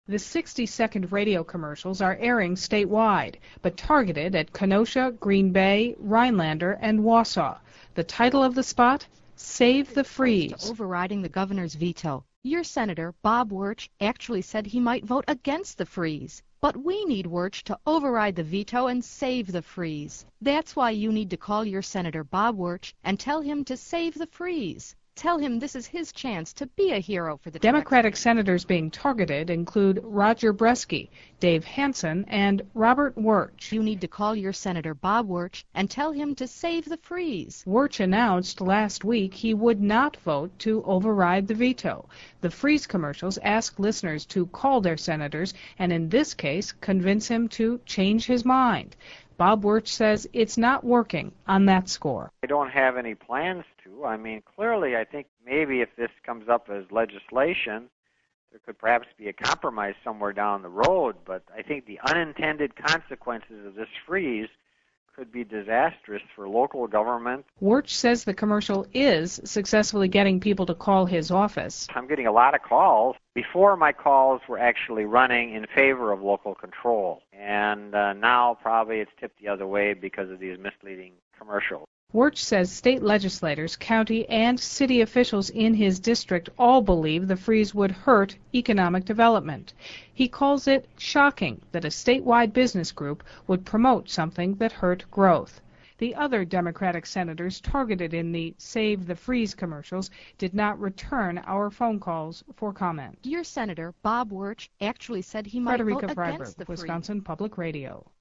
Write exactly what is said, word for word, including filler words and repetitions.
The sixty-second radio commercials are airing statewide, but targeted at Kenosha, Green Bay, Rhinelander, and Wausau. The title of the spot? Save the Freeze. Overriding the governor's veto. Your Senator, Bob Wirtsch, actually said he might vote against the freeze. But we need Wirtsch to override the veto and save the freeze. That's why you need to call your Senator, Bob Wirtsch, and tell him to save the freeze. Tell him this is his chance to be a hero for the Democratic senators being targeted include Roger Bresky, Dave Hansen, and Robert Wirtsch. You need to call your Senator Bob Wirtsch and tell him to save the freeze. Wirtsch announced last week he would not vote to override the veto. The freeze commercials ask listeners to call their senators and in this case convince him to change his mind. Bob Wirtsch says it's not working on that score. I don't have any plans to. I mean, clearly, I think maybe if this comes up as legislation, there could perhaps be a compromise somewhere down the road. But I think the unintended consequences of this freeze could be disastrous for local government. Wirtsch says the commercial is successfully getting people to call his office. I'm getting a lot of calls. Before, my calls were actually running in favor of local control. And uh, now probably it's tipped the other way because of these misleading commercials. Wirtsch says state legislators, county, and city officials in his district all believe the freeze would hurt economic development. He calls it shocking that a statewide business group would promote something that hurt growth. The other Democratic senators targeted in the Save the Freeze commercials did not return our phone calls for comment. Your Senator, Bob Wirtsch, actually said he might vote against the freeze. Wisconsin Public Radio.